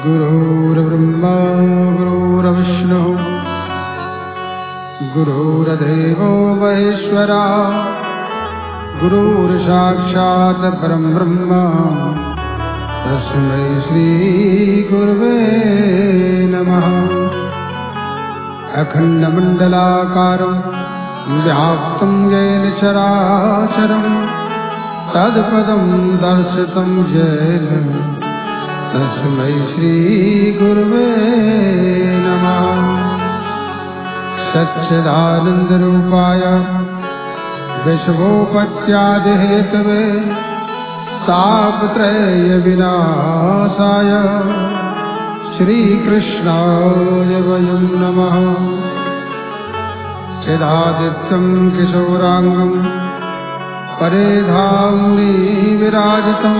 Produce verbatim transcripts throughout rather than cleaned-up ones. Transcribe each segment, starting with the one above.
गुरुर्ब्रह्मा गुरुर्विष्णु गुरुर्देवो महेश्वरा गुरुर्साक्षात् परं ब्रह्म तस्मै श्री गुरुवे नमः। अखण्डमण्डलाकारं व्याप्तं येन चराचरं तत्पदं दर्शितं येन तस्मै श्री गुरुवे नमः। सच्चिदानन्दरूपाय विश्वोपत्यादिहेतवे तापत्रय विनाशाय श्रीकृष्णाय वयं नमः। चिदादित्यं किशोरांगं परेधाम्नि विराजितं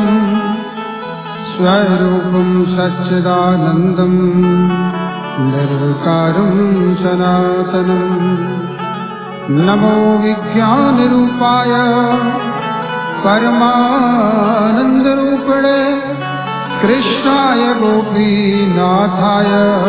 स्वरूपं सच्चिदानन्दं निर्विकारं सनातनं। नमो विज्ञानरूपाय परमानन्दरूपिणे कृष्णाय गोपीनाथाय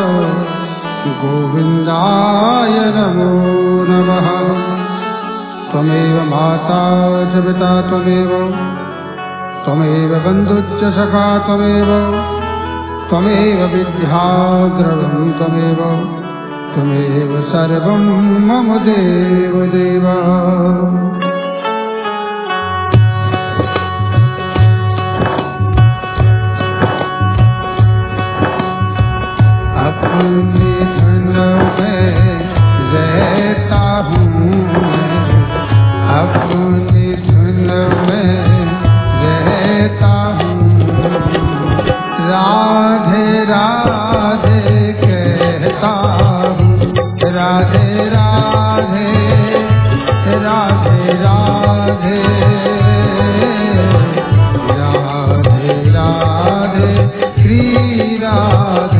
गोविन्दाय नमो नमः। त्वमेव माता च पिता त्वमेव त्वमेव बन्धुश्च सखा त्वमेव त्वमेव विद्या द्रवं त्वमेव त्वमेव सर्वं मम देव देव। अपने धन में रहता हूँ मैं, अपने धन में रहता हूँ। राधे राधे कहता हूँ, राधे राधे राधे राधे राधे राधे श्री राधे।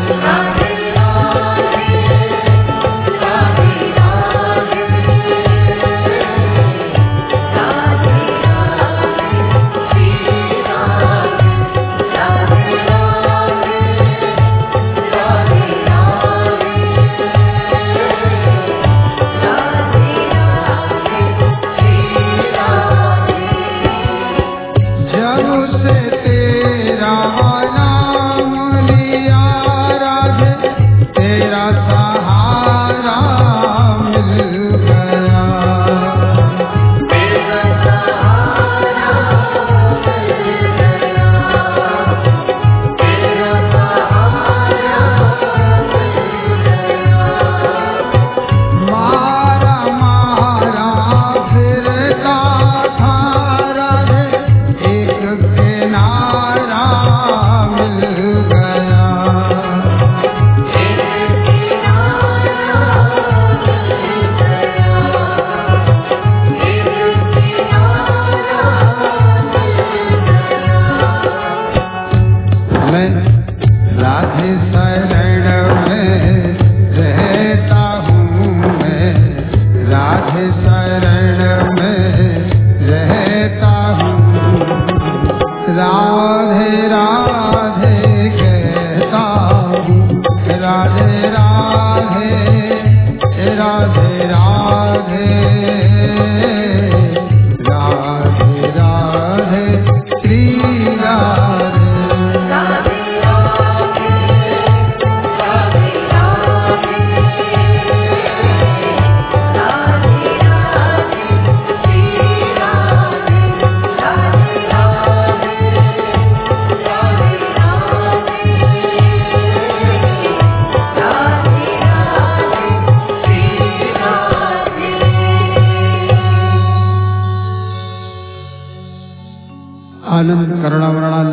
आनंद करुणावरणाल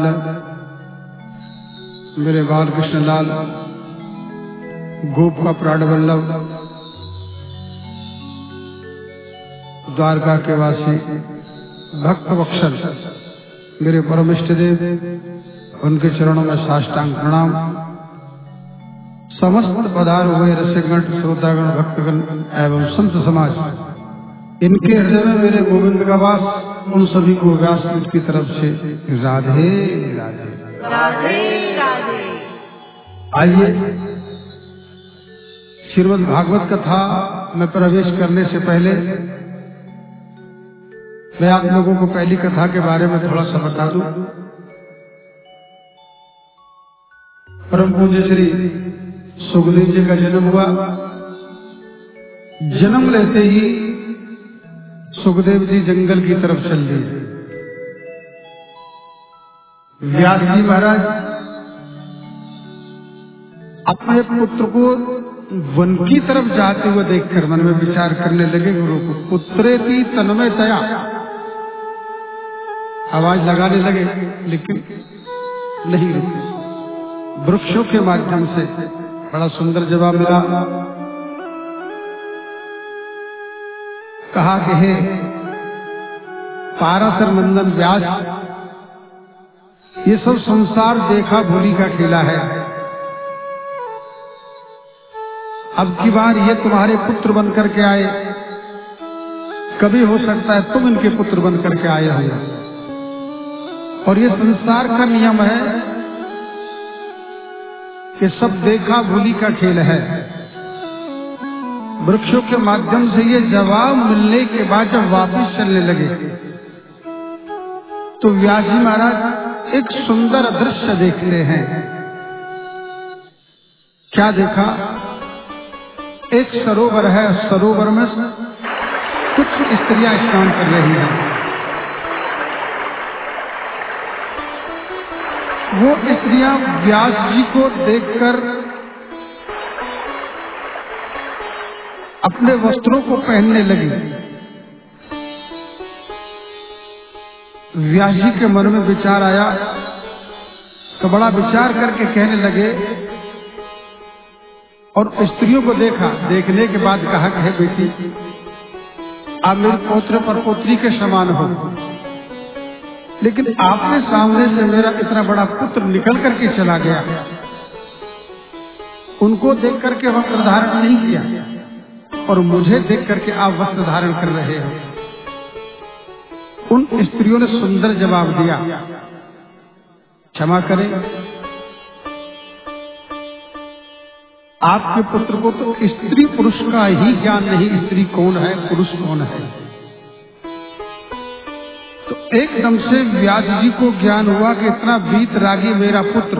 मेरे बाल कृष्ण लाल गोप का प्राण वल्लभ द्वारका के वासी भक्त वत्सल मेरे परम इष्ट देव, उनके चरणों में साष्टांग प्रणाम। समस्त पधार हुए रसिकगण, श्रोतागण, भक्तगण एवं संत समाज, इनके हृदय में मेरे गोविंद का वास, उन सभी को व्यासपीठ की तरफ से राधे राधे राधे राधे। आइए श्रीमद् भागवत कथा में प्रवेश करने से पहले मैं आप लोगों को पहली कथा के बारे में थोड़ा सा बता दूं। परम पूज्य श्री सुखदेव जी का जन्म हुआ। जन्म लेते ही सुखदेव जी जंगल की तरफ चल दिए। व्यास जी महाराज अपने पुत्र को वन की तरफ जाते हुए देखकर मन में विचार करने लगे। गुरु को पुत्रेति तन्मय तया आवाज लगाने लगे, लेकिन नहीं रुके। वृक्षों के माध्यम से बड़ा सुंदर जवाब मिला। कहा कि हे पाराशर नंदन व्यास, ये सब संसार देखा भूली का खेला है। अब की बार ये तुम्हारे पुत्र बन करके आए, कभी हो सकता है तुम इनके पुत्र बन करके आए हो। और ये संसार का नियम है कि सब देखा भूली का खेल है। वृक्षों के माध्यम से ये जवाब मिलने के बाद जब वापस चलने लगे तो व्यास जी महाराज एक सुंदर दृश्य देखते हैं। क्या देखा? एक सरोवर है, सरोवर में कुछ स्त्रियां स्नान कर रही हैं। वो स्त्रियां व्यास जी को देखकर अपने वस्त्रों को पहनने लगी। व्यास जी के मन में विचार आया तो बड़ा विचार करके कहने लगे और स्त्रियों को देखा। देखने के बाद कहा कि बेटी, आप मेरे पौत्र पर पोत्री के समान हो, लेकिन आपके सामने से मेरा इतना बड़ा पुत्र निकल करके चला गया। उनको देख करके वस्त्र धारण नहीं किया और मुझे देख करके आप वस्त्र धारण कर रहे हो। उन स्त्रियों ने सुंदर जवाब दिया, क्षमा करें, आपके पुत्र को तो स्त्री पुरुष का ही ज्ञान नहीं, स्त्री कौन है पुरुष कौन है। तो एकदम से व्यास जी को ज्ञान हुआ कि इतना वीतरागी मेरा पुत्र।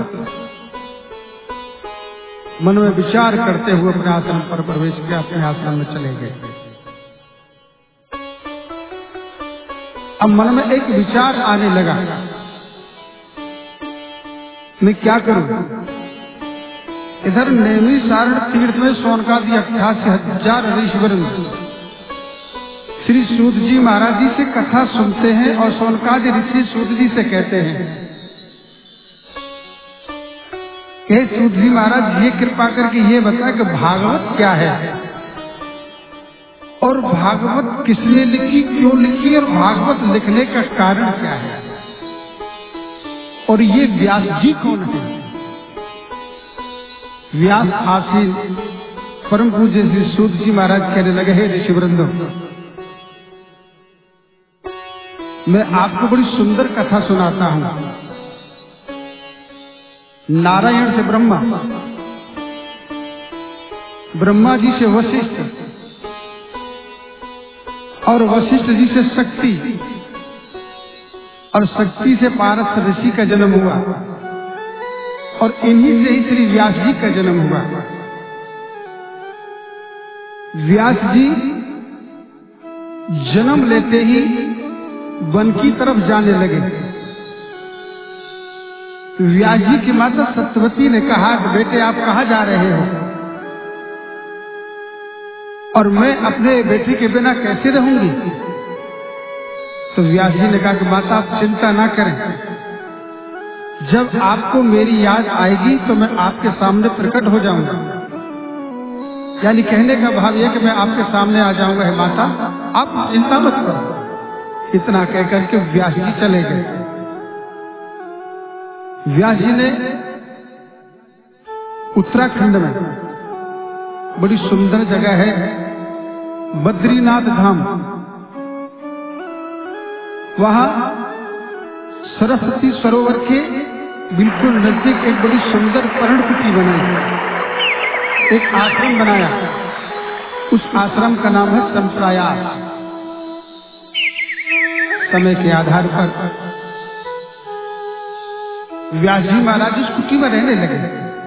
मन में विचार करते हुए अपने आश्रम पर प्रवेश किया, अपने आश्रम में चले गए। अब मन में एक विचार आने लगा, मैं क्या करूं? इधर नेमी सारण तीर्थ में सोनकादि अट्ठासी हजार ऋषिवर श्री सूत जी महाराज जी से कथा सुनते हैं और सोनकादि ऋषि सूत जी से कहते हैं, हे सूत जी महाराज, ये कृपा करके ये बता कि भागवत क्या है और भागवत किसने लिखी, क्यों लिखी और भागवत लिखने का कारण क्या है, और ये व्यास जी कौन है। व्यास आसीन परम पूज्य श्री सूत जी महाराज कहने लगे, हे ऋषि वृंदो, मैं आपको बड़ी सुंदर कथा सुनाता हूं। नारायण से ब्रह्मा, ब्रह्मा जी से वशिष्ठ और वशिष्ठ जी से शक्ति और शक्ति से पारस ऋषि का जन्म हुआ और इन्हीं से ही श्री व्यास जी का जन्म हुआ। व्यास जी जन्म लेते ही वन की तरफ जाने लगे। व्यास जी की माता सत्यवती ने कहा कि बेटे आप कहाँ जा रहे हो और मैं अपने बेटे के बिना कैसे रहूंगी। तो व्यास जी ने कहा कि माता आप चिंता ना करें, जब आपको मेरी याद आएगी तो मैं आपके सामने प्रकट हो जाऊंगा। यानी कहने का भाव यह कि मैं आपके सामने आ जाऊंगा। हे माता आप चिंता मत करो। इतना कहकर के व्यास जी चले गए। व्यास जी ने उत्तराखंड में बड़ी सुंदर जगह है बद्रीनाथ धाम, वहां सरस्वती सरोवर के बिल्कुल नजदीक एक बड़ी सुंदर पर्णकुटी बनाई, एक आश्रम बनाया। उस आश्रम का नाम है संप्रयास। समय के आधार पर व्यास जी महाराज उस कुटी में रहने लगे।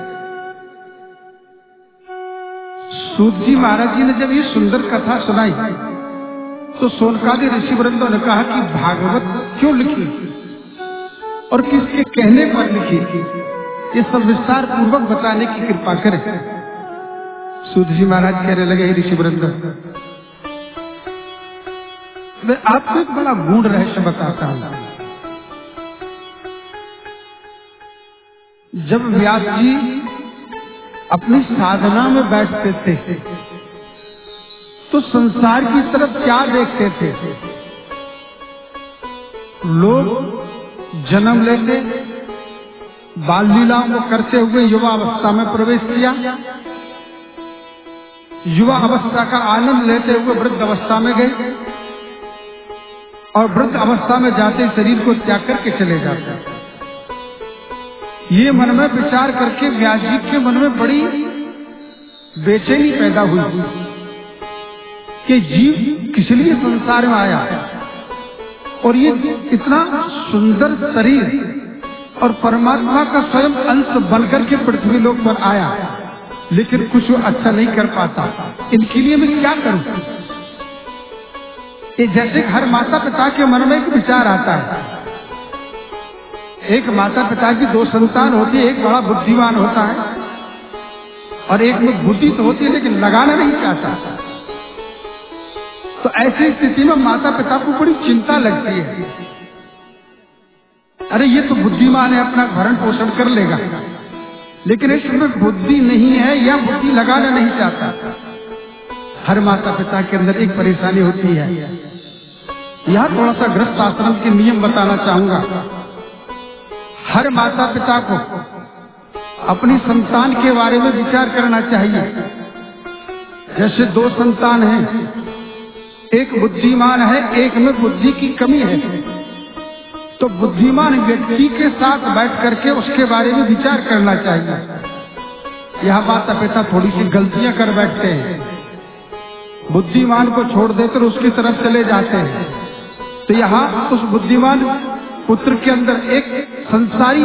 सूत जी महाराज जी ने जब ये सुंदर कथा सुनाई तो सोनकादि ऋषि वृंदों ने कहा कि भागवत क्यों लिखी और किसके कहने पर लिखी, ये सब विस्तार पूर्वक बताने की कृपा करें। सूत जी महाराज कहने लगे, ऋषि वृंदों, मैं आपको एक बड़ा गूढ़ रहस्य बताता हूं। जब व्यास जी अपनी साधना में बैठते थे तो संसार की तरफ क्या देखते थे? लोग जन्म लेते, बाल लीलाओं को करते हुए युवा अवस्था में प्रवेश किया, युवा अवस्था का आनंद लेते हुए वृद्ध अवस्था में गए और वृद्ध अवस्था में जाते शरीर को त्याग करके चले जाते। ये मन में विचार करके व्यास जी के मन में बड़ी बेचैनी पैदा हुई कि जीव किस लिए संसार में आया और ये इतना सुंदर शरीर और परमात्मा का स्वयं अंश बनकर के पृथ्वी लोक पर आया, लेकिन कुछ अच्छा नहीं कर पाता, इनके लिए मैं क्या करूं? ये जैसे हर माता पिता के मन में एक विचार आता है। एक माता पिता की दो संतान होती है, एक बड़ा बुद्धिमान होता है और एक में बुद्धि तो होती है लेकिन लगाना नहीं चाहता। तो ऐसी स्थिति में माता पिता को बड़ी चिंता लगती है, अरे ये तो बुद्धिमान है, अपना भरण पोषण कर लेगा, लेकिन इसमें बुद्धि नहीं है या बुद्धि लगाना नहीं चाहता। हर माता पिता के अंदर एक परेशानी होती है। यहाँ थोड़ा सा गृहस्थ आश्रम के नियम बताना चाहूंगा। हर माता पिता को अपनी संतान के बारे में विचार करना चाहिए। जैसे दो संतान हैं, एक बुद्धिमान है, एक में बुद्धि की कमी है, तो बुद्धिमान व्यक्ति के साथ बैठ करके उसके बारे में विचार करना चाहिए। यह माता पिता थोड़ी सी गलतियां कर बैठते हैं, बुद्धिमान को छोड़ देकर उसकी तरफ चले जाते हैं। तो यहाँ उस बुद्धिमान पुत्र के अंदर एक संसारी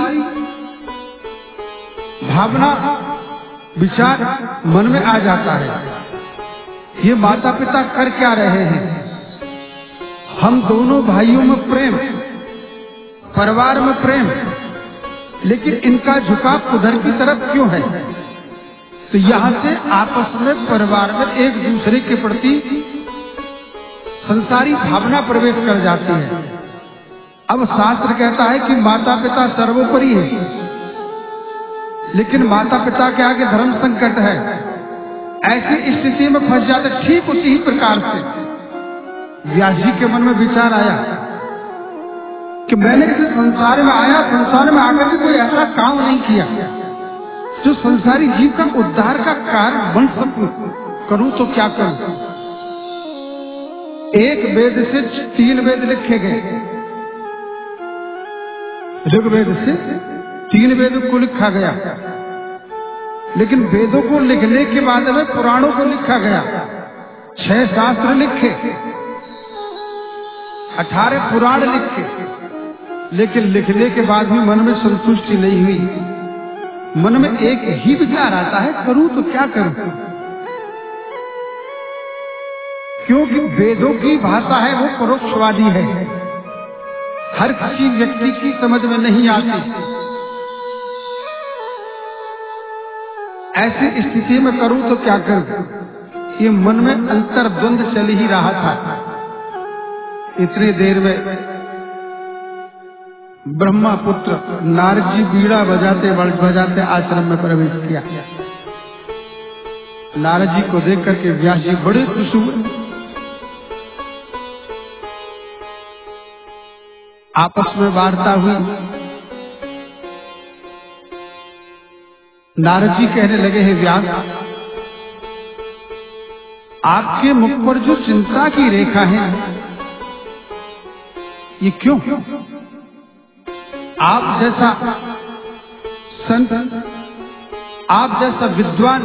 भावना विचार मन में आ जाता है। ये माता पिता कर क्या रहे हैं? हम दोनों भाइयों में प्रेम, परिवार में प्रेम, लेकिन इनका झुकाव उधर की तरफ क्यों है? तो यहाँ से आपस में परिवार में एक दूसरे के प्रति संसारी भावना प्रवेश कर जाती है। अब शास्त्र कहता है कि माता पिता सर्वोपरि है, लेकिन माता पिता के आगे धर्म संकट है। ऐसी स्थिति में फंस जाते। ठीक उसी ही प्रकार से व्यास जी के मन में विचार आया कि मैंने किसी संसार में आया, संसार में आकर के कोई ऐसा काम नहीं किया जो संसारी जीव का उद्धार का कारण बन सकूं। करूं तो क्या करूं? एक वेद से तीन वेद लिखे गए, ऋग्वेद से तीन वेद को लिखा गया, लेकिन वेदों को लिखने के बाद में पुराणों को लिखा गया। छह शास्त्र लिखे, अठारह पुराण लिखे, लेकिन लिखने के बाद भी मन में संतुष्टि नहीं हुई। मन में एक ही विचार आता है, करूं तो क्या करूं? क्योंकि वेदों की भाषा है वो परोक्षवादी है, हर किसी व्यक्ति की समझ में नहीं आती। ऐसी स्थिति में करूं तो क्या करूं? ये मन में अंतर्द्वंद चल ही रहा था। इतनी देर में ब्रह्मा पुत्र नारद जी बीड़ा बजाते बजाते आश्रम में प्रवेश किया। नारद जी को देख करके व्यास जी बड़े खुश हुए। आपस में वार्ता हुई। नारद जी कहने लगे, हे व्यास, आपके मुख पर जो चिंता की रेखा है ये क्यों? आप जैसा संत, आप जैसा विद्वान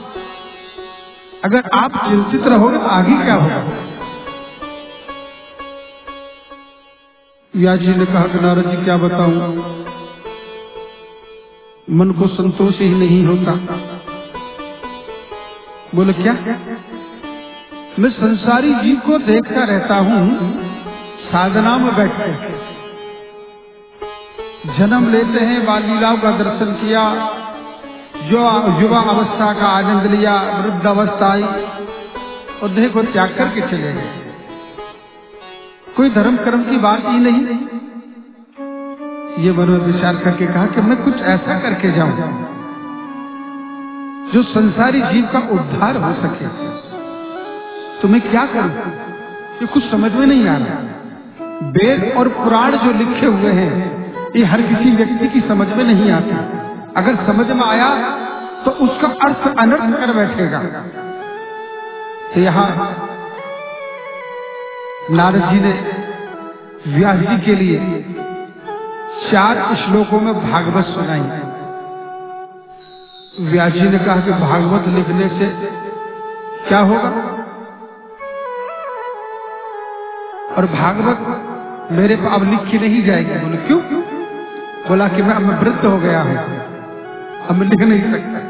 अगर आप चिंतित रहोगे तो आगे क्या होगा? व्यास जी ने कहा कि नारद जी क्या बताऊं, मन को संतोष ही नहीं होता। बोले क्या? मैं संसारी जीव को देखता रहता हूं, साधना में बैठकर जन्म लेते हैं, बाल लीलाओं का दर्शन किया, जो युवा अवस्था का आनंद लिया, वृद्ध अवस्था आई और देह को त्याग करके चले गए। कोई धर्म कर्म की बात ही नहीं। ये मन में विचार करके कहा कि मैं कुछ ऐसा करके जाऊं जो संसारी जीव का उद्धार हो सके। तो मैं क्या करूं? ये कुछ समझ में नहीं आ रहा। वेद और पुराण जो लिखे हुए हैं ये हर किसी व्यक्ति की समझ में नहीं आती। अगर समझ में आया तो उसका अर्थ अनर्थ कर बैठेगा। तो यहाँ नारद जी ने व्यास जी के लिए चार श्लोकों में भागवत सुनाई। व्यास जी ने कहा कि भागवत लिखने से क्या होगा? और भागवत मेरे पर अब लिखी नहीं जाएगी। बोले क्यों? बोला कि मैं अब मैं वृद्ध हो गया हूं, अब मैं लिख नहीं सकता।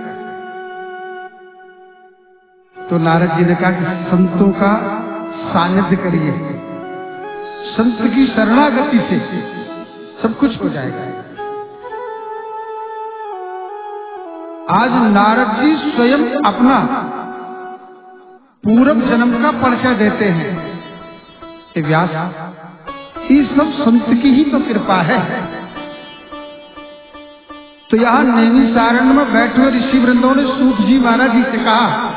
तो नारद जी ने कहा कि संतों का सानिध्य करिए, संत की शरणागति से सब कुछ हो जाएगा। आज नारद जी स्वयं अपना पूर्व जन्म का परिचय देते हैं कि व्यास, ये सब संत की ही तो कृपा है। तो यहाँ नैमिषारण्य में बैठे हुए ऋषि वृंदों ने सूत जी महाराज जी से कहा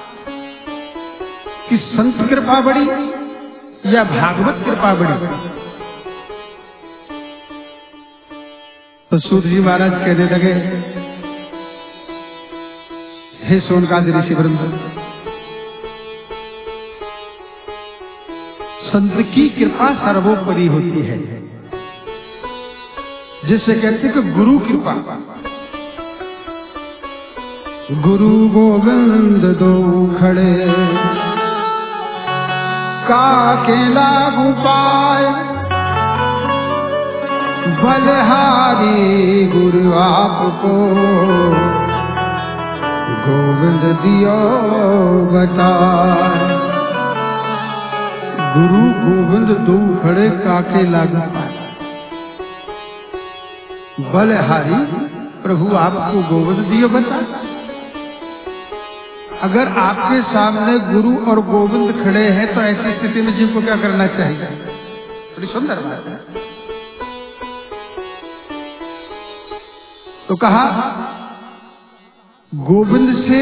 कि संत कृपा बड़ी या भागवत कृपा बड़ी? तो सूत जी महाराज कहने लगे, हे सोनकादि ऋषि वृंद, संत की कृपा सर्वोपरि होती है। जिसे कहते कि गुरु कृपा। गुरु गोविंद दो खड़े काके लागू पाए, बलहारी गुरु आपको गोविंद दियो बताए। गुरु गोविंद दो खड़े काके लागू पाए, बलहारी प्रभु आपको गोविंद दियो बताए। अगर आपके सामने गुरु और गोविंद खड़े हैं तो ऐसी स्थिति में जीव को क्या करना चाहिए? बड़ी सुंदर बात है। तो कहा गोविंद से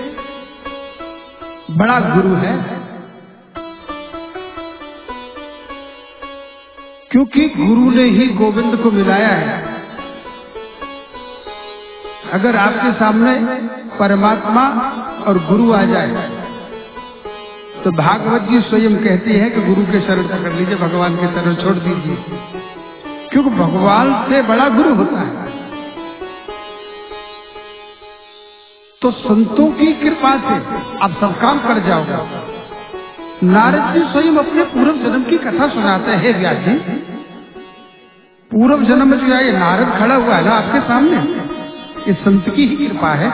बड़ा गुरु है, क्योंकि गुरु ने ही गोविंद को मिलाया है। अगर आपके सामने परमात्मा और गुरु आ जाए तो भागवत जी स्वयं कहती है कि गुरु के शरण पकड़ लीजिए, भगवान के शरण छोड़ दीजिए, क्योंकि भगवान से बड़ा गुरु होता है। तो संतों की कृपा से आप सब काम कर जाओगे। नारद जी स्वयं अपने पूर्व जन्म की कथा सुनाते हैं। व्यास जी, पूर्व जन्म में जो है नारद खड़ा हुआ है ना आपके सामने, ये संत की ही कृपा है।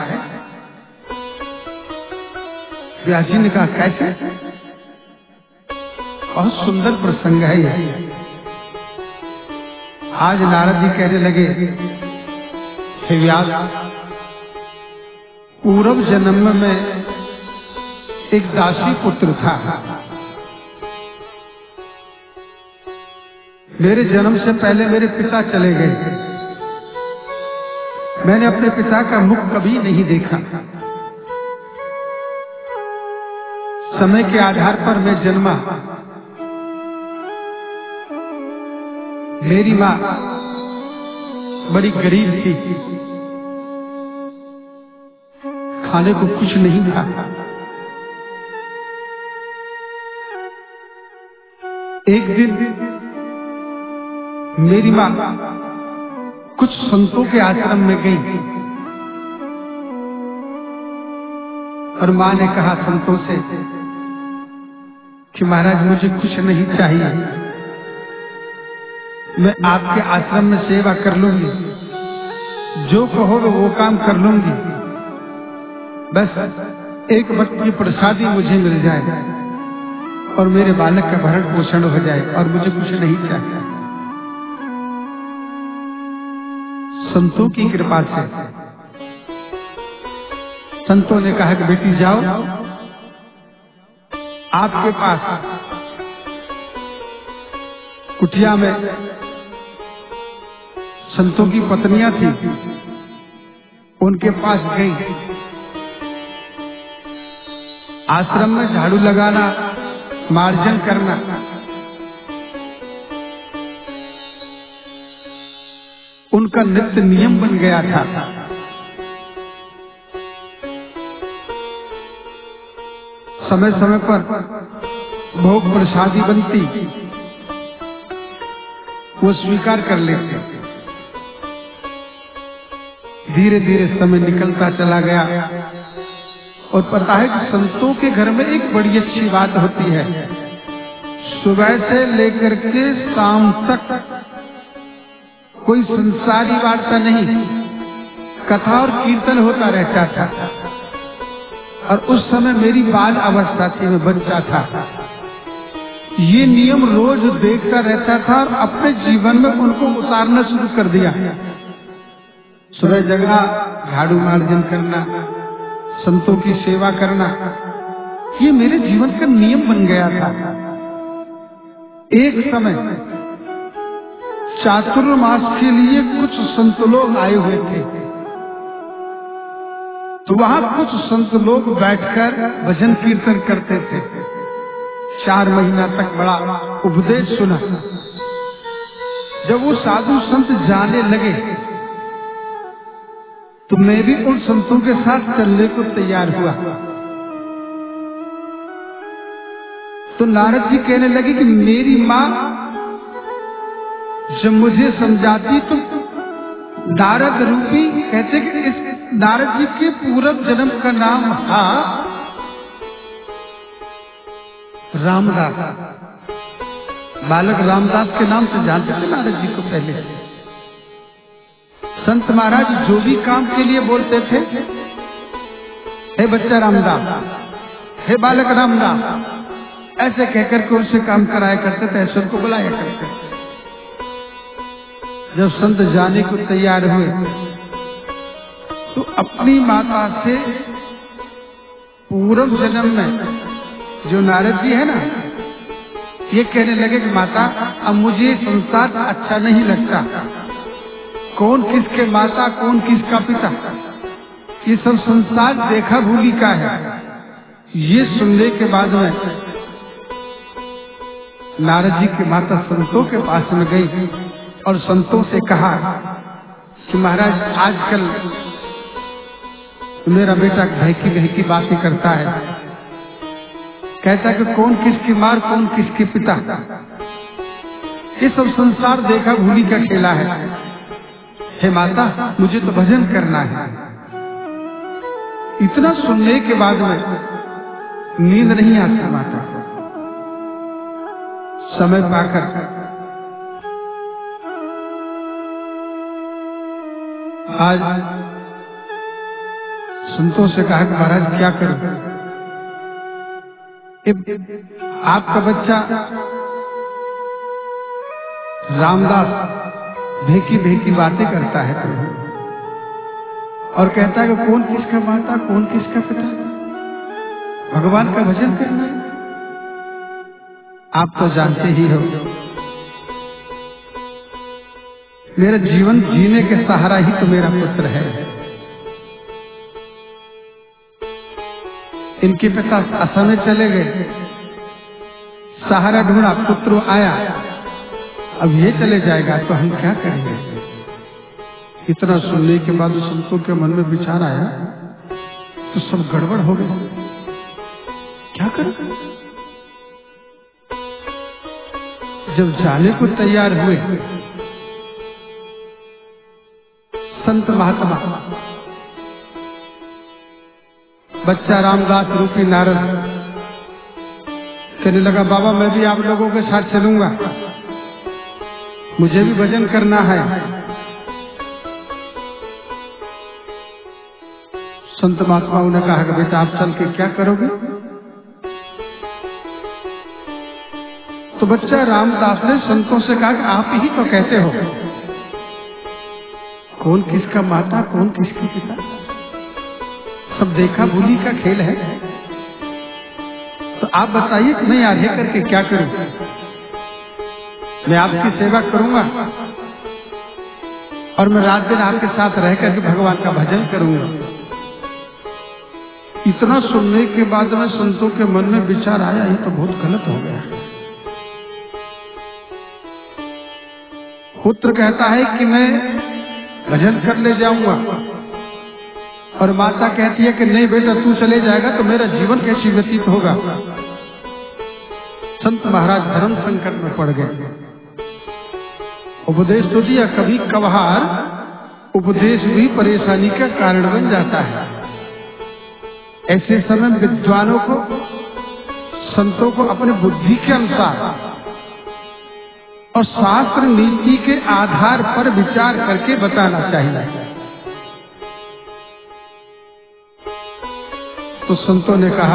व्यास जी ने कहा कैसे? बहुत सुंदर प्रसंग है ये। आज नारद जी कहने लगे, हे व्यास, पूर्व जन्म में एक दासी पुत्र था। मेरे जन्म से पहले मेरे पिता चले गए। मैंने अपने पिता का मुख कभी नहीं देखा। समय के आधार पर मैं जन्मा। मेरी माँ बड़ी गरीब थी, खाने को कुछ नहीं था। एक दिन मेरी माँ कुछ संतों के आश्रम में गई। और माँ ने कहा संतों से कि महाराज मुझे कुछ नहीं चाहिए, मैं आपके आश्रम में सेवा कर लूंगी, जो कहोगे वो काम कर लूंगी, बस एक वक्त की प्रसादी मुझे मिल जाए और मेरे बालक का भरण पोषण हो जाए और मुझे कुछ नहीं चाहिए। संतों की कृपा से संतों ने कहा कि बेटी जाओ, आपके पास कुटिया में संतों की पत्नियां थी, उनके पास गई, आश्रम में झाड़ू लगाना, मार्जन करना, उनका नित्य नियम बन गया था। समय समय पर भोग प्रसादी बनती, वो स्वीकार कर लेते। धीरे धीरे समय निकलता चला गया और पता है कि संतों के घर में एक बड़ी अच्छी बात होती है, सुबह से लेकर के शाम तक कोई संसारी वार्ता नहीं, कथा और कीर्तन होता रहता था। और उस समय मेरी बाल अवस्था थी, मैं बच्चा था, ये नियम रोज देखता रहता था और अपने जीवन में उनको उतारना शुरू कर दिया। सुबह जगना, झाड़ू मार्जन करना, संतों की सेवा करना, ये मेरे जीवन का नियम बन गया था। एक समय चातुर्मास के लिए कुछ संत लोग आए हुए थे, तो वहां कुछ संत लोग बैठकर भजन कीर्तन करते थे। चार महीना तक बड़ा उपदेश सुना। जब वो साधु संत जाने लगे तो मैं भी उन संतों के साथ चलने को तैयार हुआ। तो नारद जी कहने लगे कि मेरी माँ जब मुझे समझाती तो नारद रूपी, कहते कि इस नारद जी के पूर्व जन्म का नाम था रामदास। बालक रामदास के नाम से जानते थे नारद जी को पहले। संत महाराज जो भी काम के लिए बोलते थे, हे बच्चा रामदास, हे बालक रामदास, ऐसे कहकर के उनसे काम कराया करते थे, ऐसे उनको बुलाया करते थे। जब संत जाने को तैयार हुए तो अपनी माता से पूर्व जन्म में जो नारद जी है ना, ये कहने लगे कि माता अब मुझे संसार अच्छा नहीं लगता, कौन किसके माता कौन किसका पिता, ये सब संसार देखा भूली का है। ये सुनने के बाद में नारद जी की माता संतों के पास में गई और संतों से कहा कि महाराज आजकल मेरा बेटा बहकी बहकी बातें करता है, कहता है कि कौन किसकी मार कौन किसके पिता, ये सब संसार देखा भूली का खेला है। हे माता मुझे तो भजन करना है। इतना सुनने के बाद में नींद नहीं आती माता। समय पाकर आज संतों से कहा कि महाराज क्या करूं, आपका बच्चा रामदास भेकी भेकी बातें करता है और कहता है कि कौन किसका माता कौन किसका पिता, भगवान का भजन करना है। आप तो जानते ही हो मेरा जीवन जीने के सहारा ही तो मेरा पुत्र है। इनके पिता असम में चले गए, सहारा ढूंढा, पुत्र आया, अब ये चले जाएगा तो हम क्या करेंगे। इतना सुनने के बाद संतों के मन में विचार आया तो सब गड़बड़ हो गई, क्या करें। जब जाने को तैयार हुए संत महात्मा बच्चा रामदास रूपी नारद कहने लगा, बाबा मैं भी आप लोगों के साथ चलूंगा, मुझे भी भजन करना है। संत महात्माओं ने कहा कि बेटा आप चल के क्या करोगे? तो बच्चा रामदास ने संतों से कहा कि आप ही तो कहते हो कौन किसका माता कौन किसका पिता, सब देखा भूली का खेल है। तो आप बताइए कि मैं आगे करके क्या करूं? मैं आपकी सेवा करूंगा और मैं रात दिन आपके साथ रह करके भगवान का भजन करूंगा। इतना सुनने के बाद में संतों के मन में विचार आया, ये तो बहुत गलत हो गया। पुत्र कहता है कि मैं भजन कर ले जाऊंगा और माता कहती है कि नहीं बेटा तू चले जाएगा तो मेरा जीवन कैसी व्यतीत होगा। संत महाराज धर्म संकट में पड़ गए। उपदेश तो दिया, कभी कभार उपदेश भी परेशानी का कारण बन जाता है। ऐसे समय विद्वानों को संतों को अपने बुद्धि के अनुसार और शास्त्र नीति के आधार पर विचार करके बताना चाहिए। तो संतों ने कहा,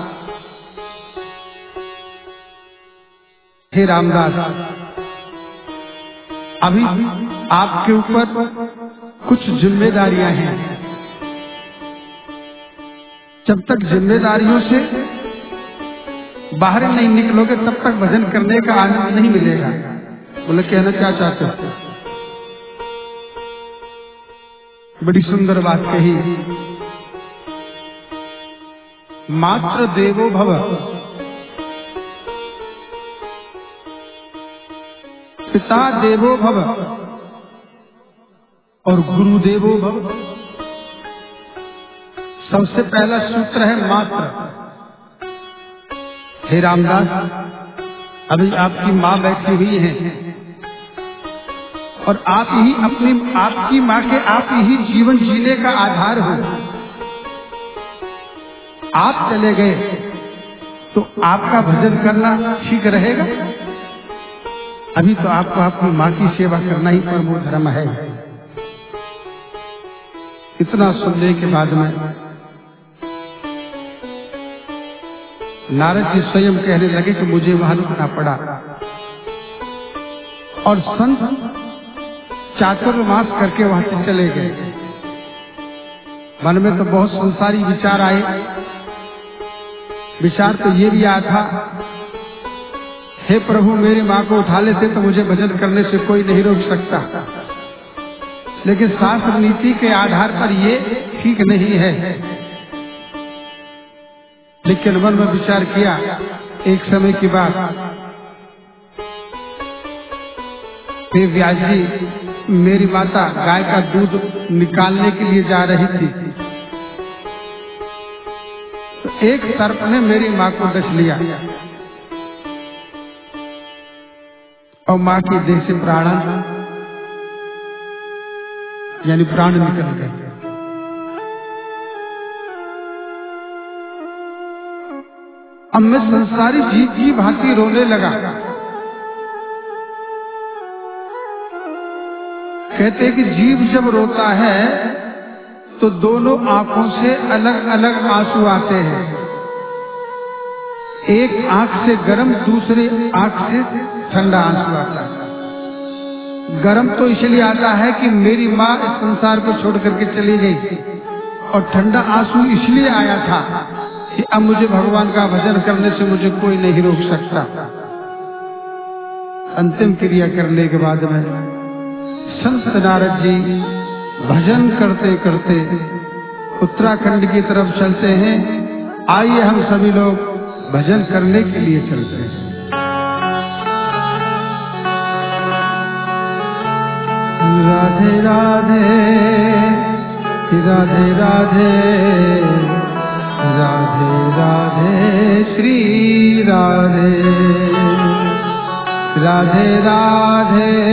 हे रामदास अभी आपके ऊपर कुछ जिम्मेदारियां हैं, जब तक जिम्मेदारियों से बाहर नहीं निकलोगे तब तक भजन करने का आनंद नहीं मिलेगा। बोले कहना क्या चाहते हो? बड़ी सुंदर बात कही, मात्र देवो भव, पिता देवो भव और गुरु देवो भव। सबसे पहला सूत्र है मात्र। हे रामदास अभी आपकी माँ बैठी हुई है और आप ही अपनी आपकी माँ के आप ही जीवन जीने का आधार हो। आप चले गए तो आपका भजन करना ठीक रहेगा? अभी तो आपको अपनी माँ की सेवा करना ही परमो धर्म है। इतना सुनने के बाद में नारद जी स्वयं कहने लगे कि मुझे वहां रुकना पड़ा और संत चातुर्मास करके वहां से चले गए। मन में तो बहुत संसारी विचार आए। विचार तो ये भी आया था, हे प्रभु मेरी माँ को उठा लेते तो मुझे भजन करने से कोई नहीं रोक सकता, लेकिन शास्त्र नीति के आधार पर ये ठीक नहीं है। लेकिन मन में विचार किया। एक समय की बात, हे व्यास जी मेरी माता गाय का दूध निकालने के लिए जा रही थी, तो एक सर्प ने मेरी माँ को डस लिया और माँ की देह से प्राण यानी प्राण निकल गए। अब मैं संसारी जीव की भांति रोने लगा। कहते कि जीव जब रोता है तो दोनों आंखों से अलग अलग आंसू आते हैं। एक आंख से गर्म, दूसरी आंख से ठंडा आंसू आता है। गर्म तो इसलिए आता है कि मेरी माँ इस संसार को छोड़ करके चली गई, और ठंडा आंसू इसलिए आया था कि अब मुझे भगवान का भजन करने से मुझे कोई नहीं रोक सकता। अंतिम क्रिया करने के बाद में संत नारद जी भजन करते करते उत्तराखंड की तरफ चलते हैं। आइए हम सभी लोग भजन करने के लिए चलते हैं। राधे राधे राधे राधे राधे राधे श्री राधे राधे राधे